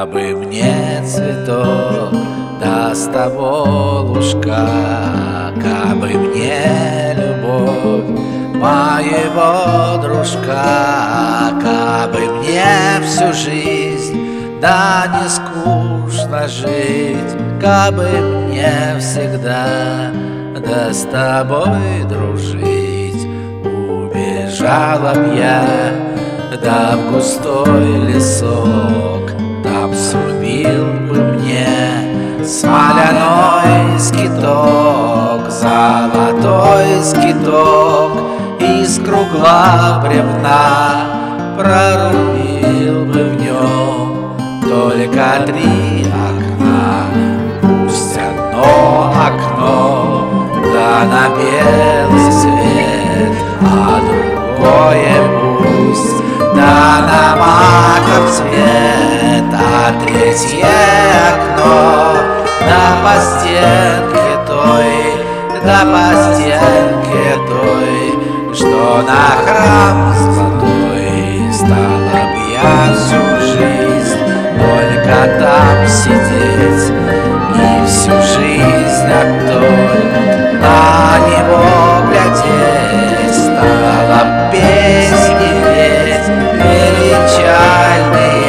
Кабы мне цветок, да с тоболушка, кабы мне любовь моего дружка, кабы мне всю жизнь, да не скучно жить, кабы мне всегда, да с тобой дружить. Убежала б я, да в густой лесок, там срубил бы мне смоляной скиток, золотой скиток, из кругла бревна прорубил бы в нем только 3 окна. Пусть одно окно, да на белый свет, а другое пусть, да на маков цвет, а 3-е окно, да по стенке той, да по стенке той, что на храм золотой. Стала б я всю жизнь только там сидеть, и всю жизнь оттоль на него глядеть. Стала б песни петь величальные,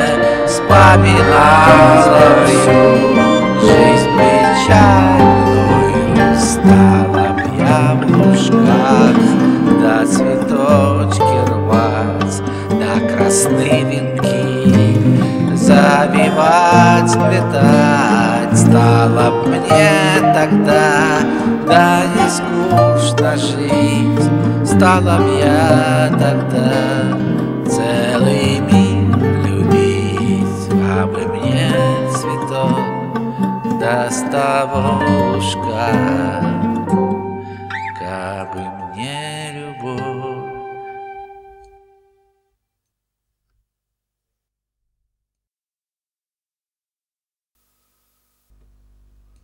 вспоминала всю жизнь печальную. Стала б я в лужках, да цветочки рвать, да красные венки завивать, сплетать. Стало б мне тогда, да не скучно жить, стала б я тогда целый мир любить. Кабы мне цветок, да с тоболушка.